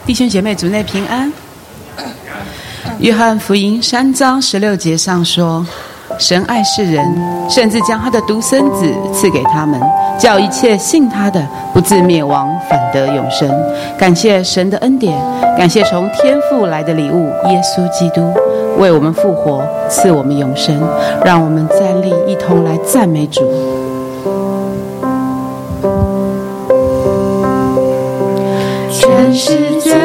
弟兄姐妹，主内平安。约翰福音3章16节上说，神爱世人，甚至将他的独生子赐给他们，叫一切信他的不至灭亡，反得永生。感谢神的恩典，感谢从天父来的礼物耶稣基督，为我们复活，赐我们永生。让我们站立，一同来赞美主。 全世界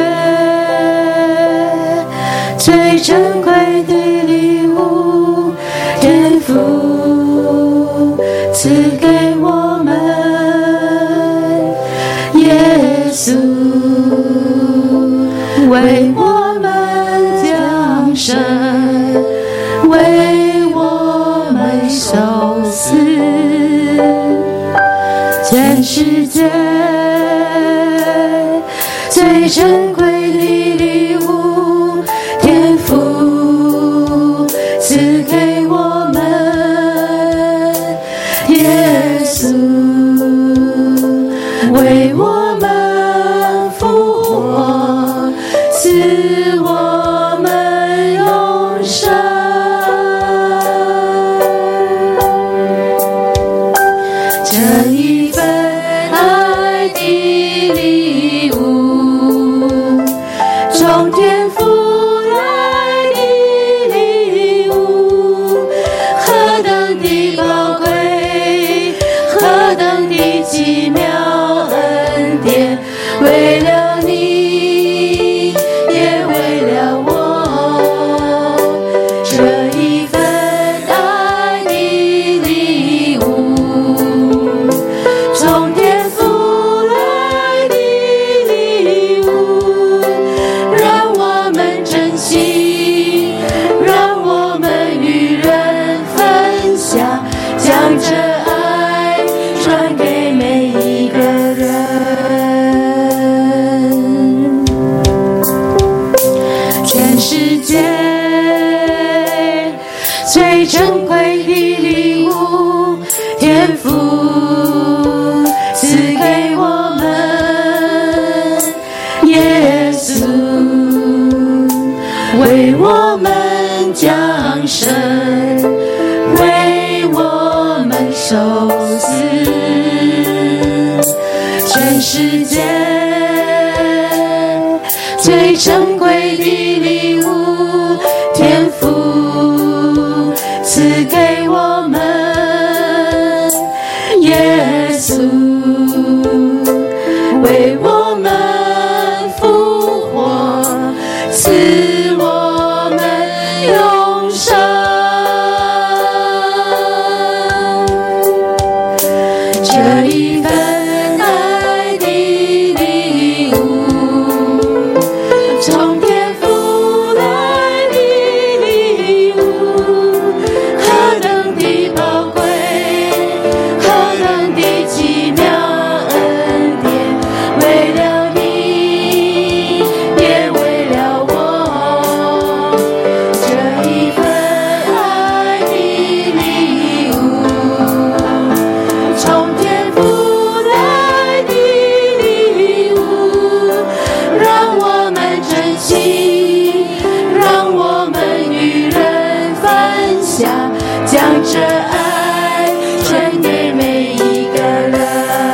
最珍贵的礼物，天父赐给我们，耶稣为我们降生，为我们受死。全世界最珍贵的礼物，天父赐给我们，耶稣为我们复活，赐我们永生。这一份爱的礼物，从天父来的礼物，何等的宝贵，何等的奇妙恩典，为了你，也为了我。这一份爱的礼物，从天父来的礼物，让我们珍惜，让我们与人分享，将这爱传给每一个人。全世界最珍贵的礼物，天父赐给我们，耶稣为我们降生，为我们受死。全世界最珍贵的礼物，天父赐给我们，耶稣为我们复活，赐我们永生。这一份爱的礼物，从天父来的礼物，何等的宝贵，何等的奇妙恩典，为了你，也为了我。这一份爱的礼物，从天父来的礼物，让我们珍惜，让我们与人分享，将这爱传给每一个人。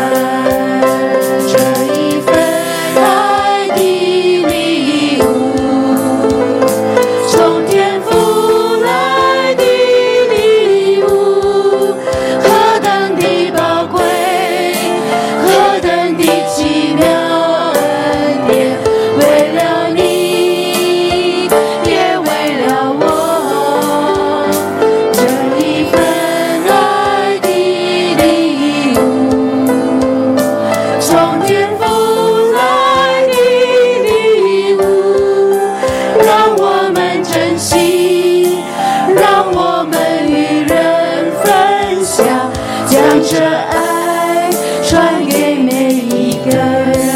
这一份爱的礼物，从天父来的礼物，何等的宝贵，何等的奇妙恩典，为了你，也为了我。这一份爱的礼物，从天父来的礼物，让我们珍惜，让我们与人分享，将这爱传给每一个人。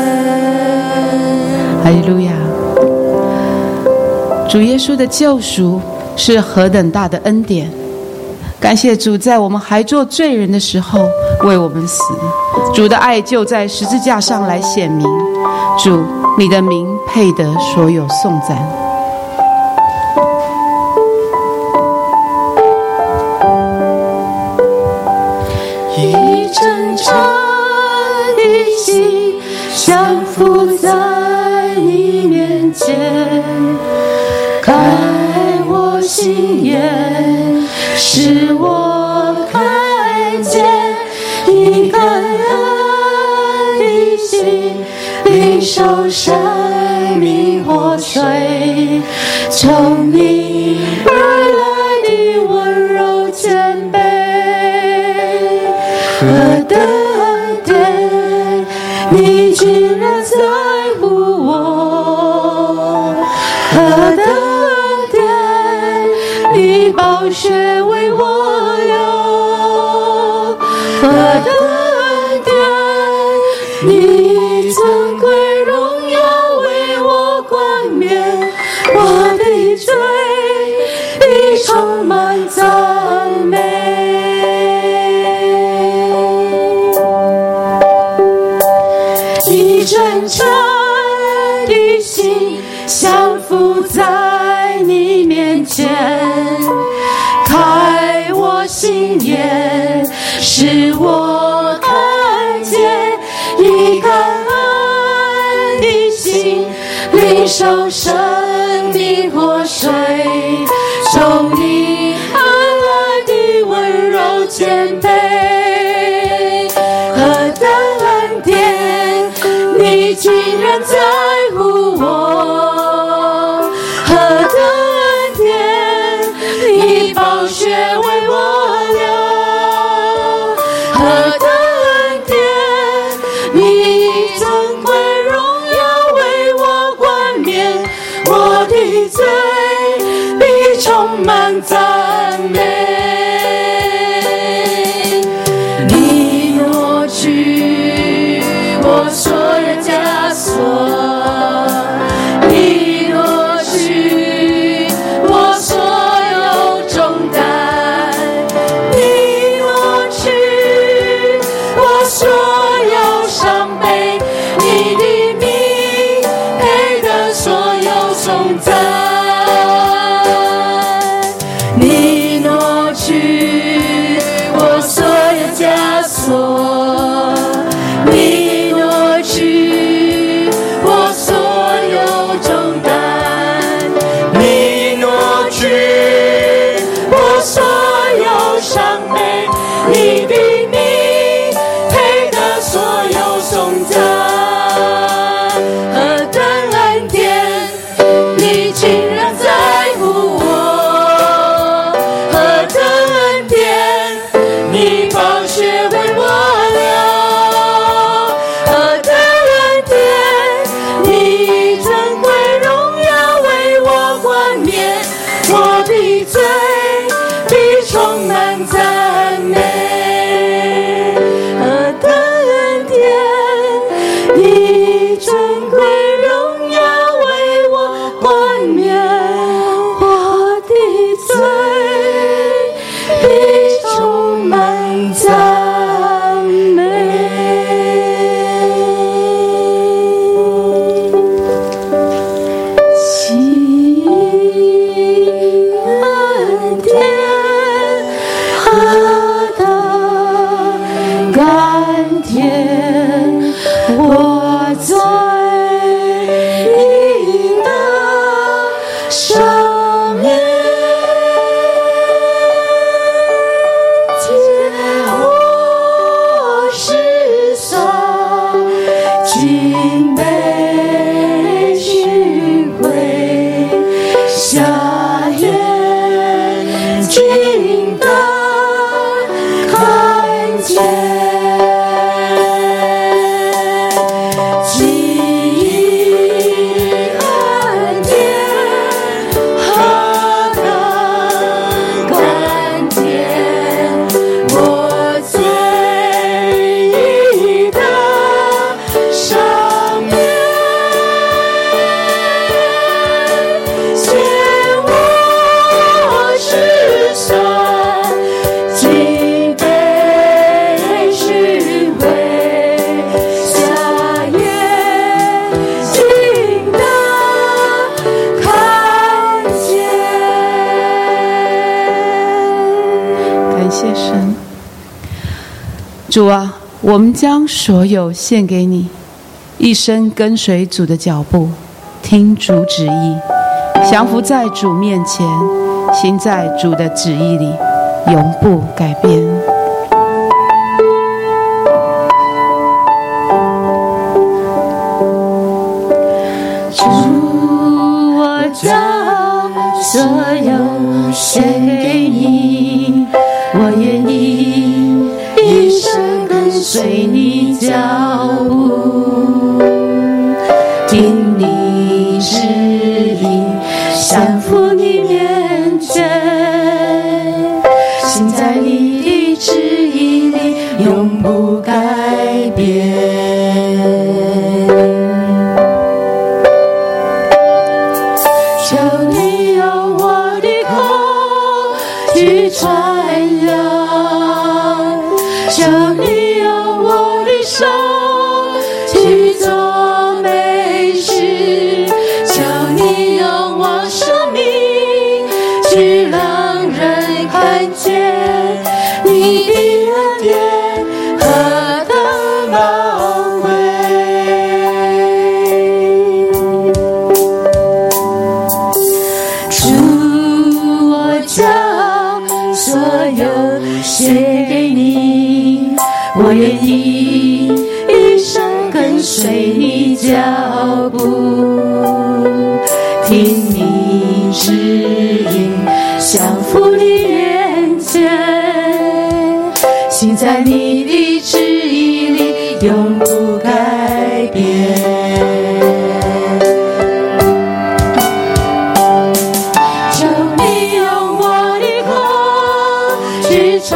哈利路亚！主耶稣的救赎是何等大的恩典！感谢主，在我们还做罪人的时候为我们死，主的爱就在十字架上来显明。主你的名配得所有颂赞。 一真诚的心降服在你面前，开我心眼，使我看见你感恩的心，领受生命活水，从你而来的温柔谦卑。何等恩典，你居然在乎我；何等恩典，你宝血为我流；何等恩典，你尊贵荣耀为我冠冕，我的罪必充满赞美。真诚的心降服在你面前，开我心眼，使我看见你感恩的心，领受生命活水，从你而来的温柔谦卑。何等恩典，你竟然在乎我；何等恩典，你宝血为我流；何等恩典，你尊贵荣耀为我冠冕，我的罪必充满赞美。你挪去我所有枷锁，你挪去我所有重担，你挪去我所有伤悲，你的名配得所有颂赞。你挪主啊，我们将所有献给你，一生跟随主的脚步，听主旨意，降服在主面前，行在主的旨意里，永不改变。 主，我将所有献给你，我愿意一生跟随你脚步，听你旨意，降服你面前，行在你的旨意里，永不改变。求你用我的口去传扬，求你用我的手去做美事，求你用我生命去让人看见你的恩典何等宝贵。主，我将所有献给你，我愿意一生跟随你脚步，听你指引，降服你面前，行在你的旨意里，永不改变。求你用我的口去传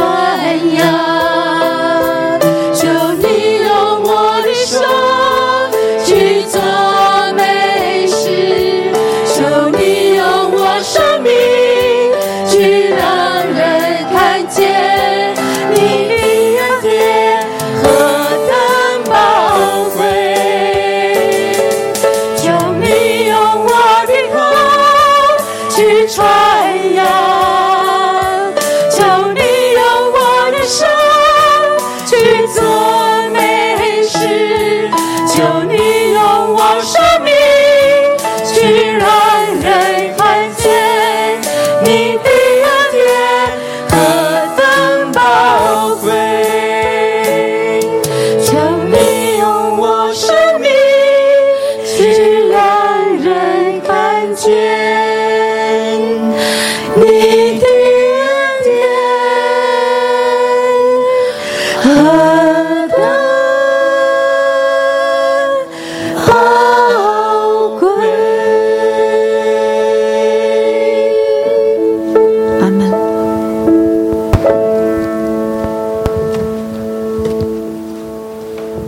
扬，求你用我的手去做美事，求你用我生命去让人看见你的恩典何等宝贵。求你用我的口去传